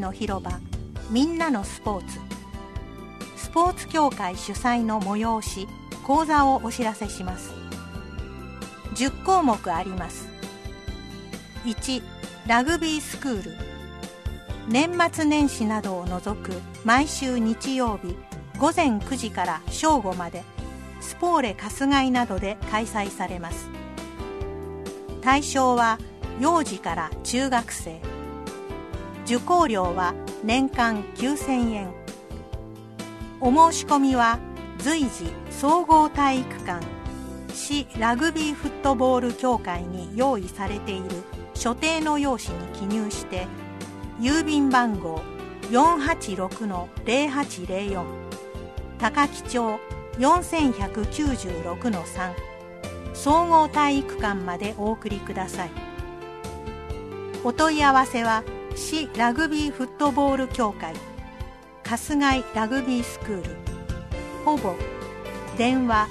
の広場みんなのスポーツ、スポーツ協会主催の催し講座をお知らせします。10項目あります。1、ラグビースクール。年末年始などを除く毎週日曜日午前9時から正午までスポーレ春日井などで開催されます。対象は幼児から中学生。受講料は年間9000円。お申し込みは随時総合体育館市ラグビーフットボール協会に用意されている所定の用紙に記入して郵便番号 486-0804 高木町 4196-3 総合体育館までお送りください。お問い合わせは市ラグビーフットボール協会春日井ラグビースクールほぼ電話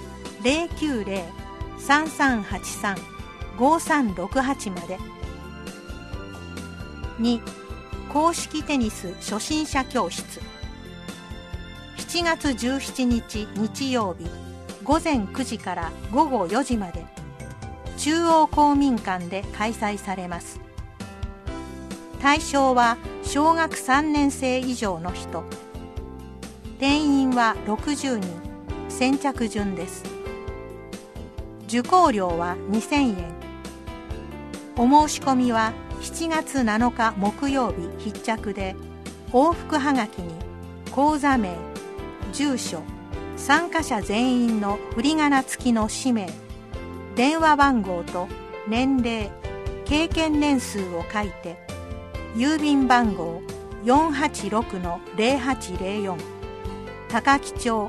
090-3383-5368 まで。2、公式テニス初心者教室。7月17日日曜日午前9時から午後4時まで中央公民館で開催されます。対象は小学3年生以上の人。定員は60人。先着順です。受講料は2000円。お申し込みは7月7日木曜日必着で、往復はがきに講座名、住所、参加者全員の振り仮名付きの氏名、電話番号と年齢、経験年数を書いて、郵便番号 486-0804 高木町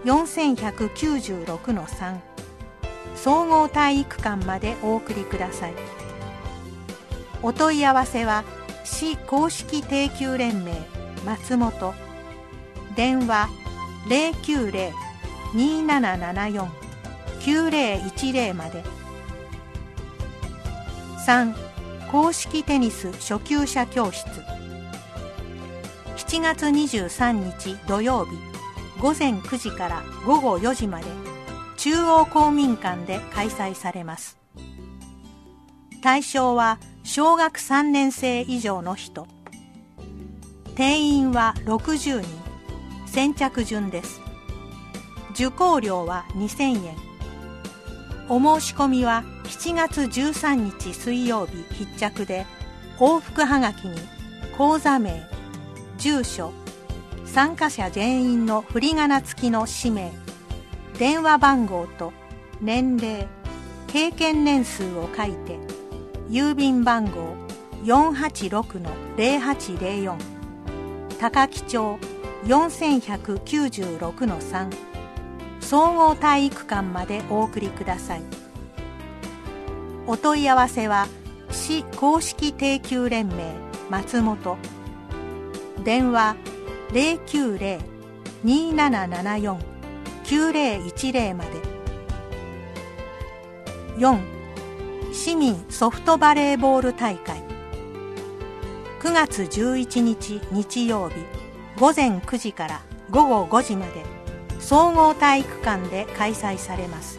4196-3 総合体育館までお送りください。お問い合わせは市公式定級連盟松本、電話 090-2774-9010 まで。3、公式テニス初級者教室。7月23日土曜日午前9時から午後4時まで中央公民館で開催されます。対象は小学3年生以上の人。定員は60人。先着順です。受講料は2000円。お申し込みは7月13日水曜日必着で、往復はがきに講座名、住所、参加者全員の振り仮名付きの氏名、電話番号と年齢、経験年数を書いて、郵便番号 486-0804 高木町 4196-3 総合体育館までお送りください。お問い合わせは市公式定級連盟松本、電話 090-2774-9010 まで。4、市民ソフトバレーボール大会。9月11日日曜日午前9時から午後5時まで総合体育館で開催されます。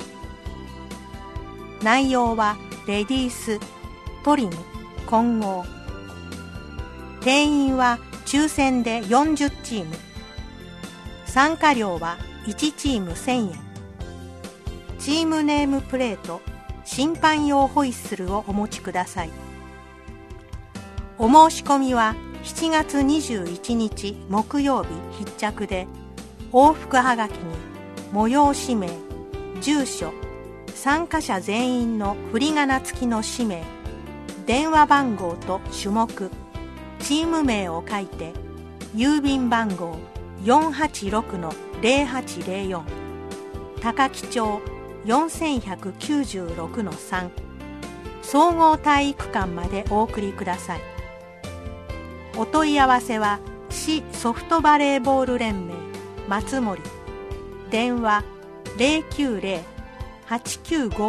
内容はレディース、トリム、混合。定員は抽選で40チーム。参加料は1チーム1000円。チームネームプレート、審判用ホイッスルをお持ちください。お申し込みは7月21日木曜日必着で、往復はがきに催し名、住所、参加者全員の振り仮名付きの氏名、電話番号と種目、チーム名を書いて、郵便番号 486-0804 高木町 4196-3 総合体育館までお送りください。お問い合わせは市ソフトバレーボール連盟松森、電話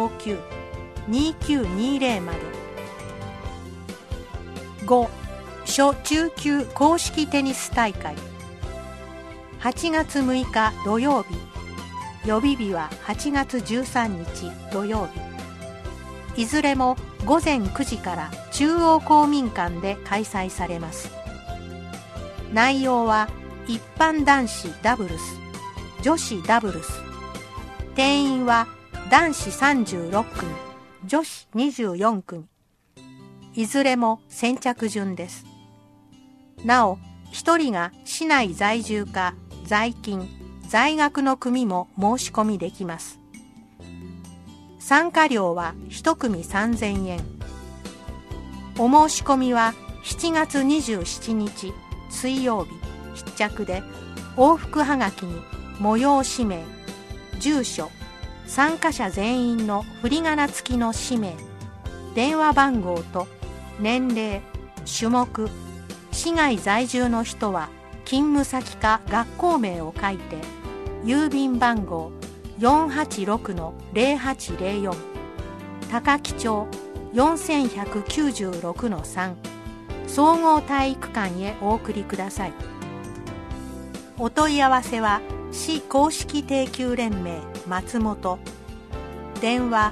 090-8959-2920 まで。5、 初中級公式テニス大会。8月6日土曜日。予備日は8月13日土曜日。いずれも午前9時から中央公民館で開催されます。内容は一般男子ダブルス、女子ダブルス。定員は男子36組、女子24組。いずれも先着順です。なお、1人が市内在住か在勤、在学の組も申し込みできます。参加料は1組3000円。お申し込みは7月27日水曜日必着で、往復はがきに催氏名、住所、参加者全員の振り仮名付きの氏名、電話番号と年齢、種目、市外在住の人は勤務先か学校名を書いて、郵便番号 486-0804 高木町 4196-3 総合体育館へお送りください。お問い合わせは市公式定級連盟松本、電話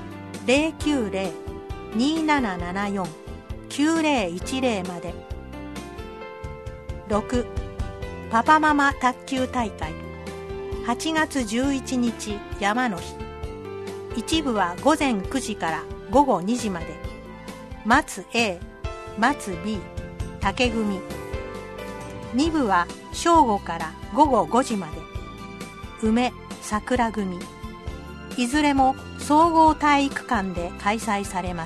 090-2774-9010 まで。6. パパママ卓球大会。8月11日山の日。一部は午前9時から午後2時まで。松 A、松 B、竹組。2部は正午から午後5時まで。梅、桜組。いずれも総合体育館で開催されます。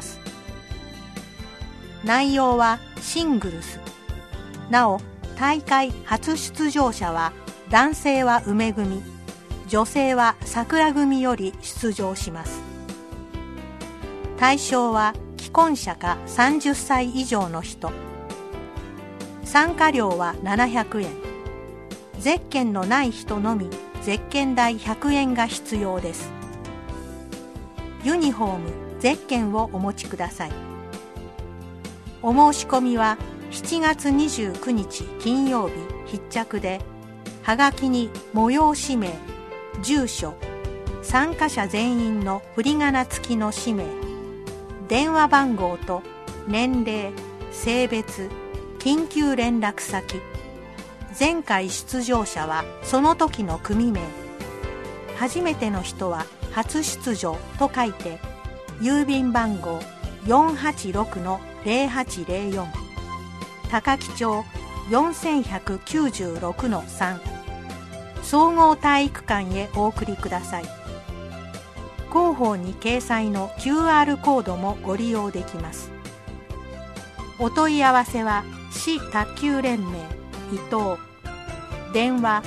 内容はシングルス。なお、大会初出場者は男性は梅組、女性は桜組より出場します。対象は既婚者か30歳以上の人。参加料は700円。ゼッケンのない人のみゼッケン代100円が必要です。ユニフォーム、ゼッケンをお持ちください。お申し込みは7月29日金曜日必着で、はがきに催氏名、住所、参加者全員の振り仮名付きの氏名、電話番号と年齢、性別、緊急連絡先、前回出場者はその時の組名、初めての人は初出場と書いて、郵便番号 486-0804 高木町 4196-3 総合体育館へお送りください。広報に掲載の QR コードもご利用できます。お問い合わせは市卓球連盟伊東、電話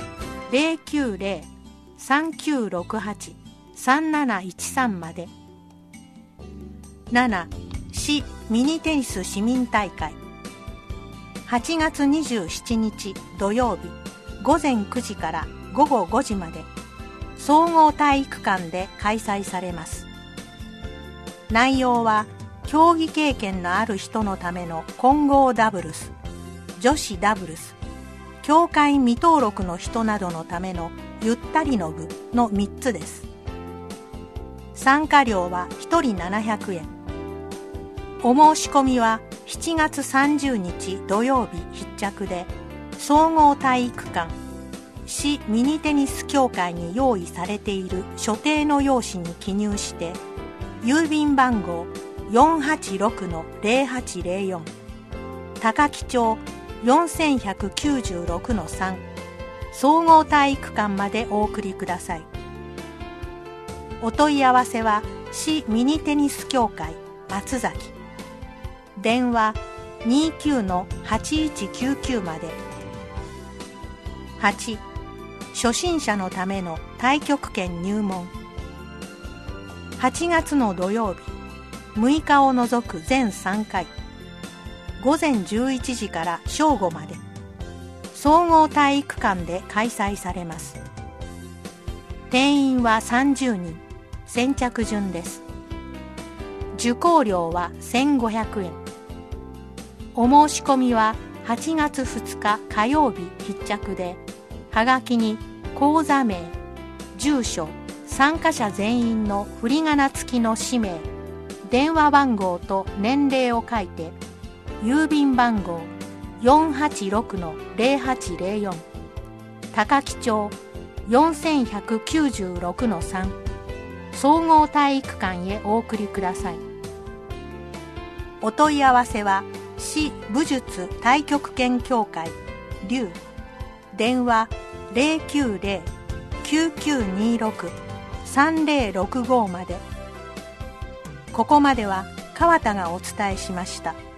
090-3968-3713 まで。7. 市ミニテニス市民大会。8月27日土曜日午前9時から午後5時まで総合体育館で開催されます。内容は競技経験のある人のための混合ダブルス、女子ダブルス、協会未登録の人などのためのゆったりの部の3つです。参加料は1人700円。お申し込みは7月30日土曜日必着で、総合体育館、市ミニテニス協会に用意されている所定の用紙に記入して、郵便番号 486-0804 高木町 4196-3 総合体育館までお送りください。お問い合わせは市ミニテニス協会松崎、電話 29-8199 まで。8. 初心者のための太極拳入門。8月の土曜日6日を除く全3回、午前11時から正午まで総合体育館で開催されます。定員は30人、先着順です。受講料は1500円。お申し込みは 8月2日火曜日必着で、はがきに口座名、住所、参加者全員の振り仮名付きの氏名、電話番号と年齢を書いて、郵便番号 486-0804 高木町 4196-3 総合体育館へお送りください。お問い合わせは市武術太極拳協会龍、電話 090-9926-3065 まで。ここまでは川田がお伝えしました。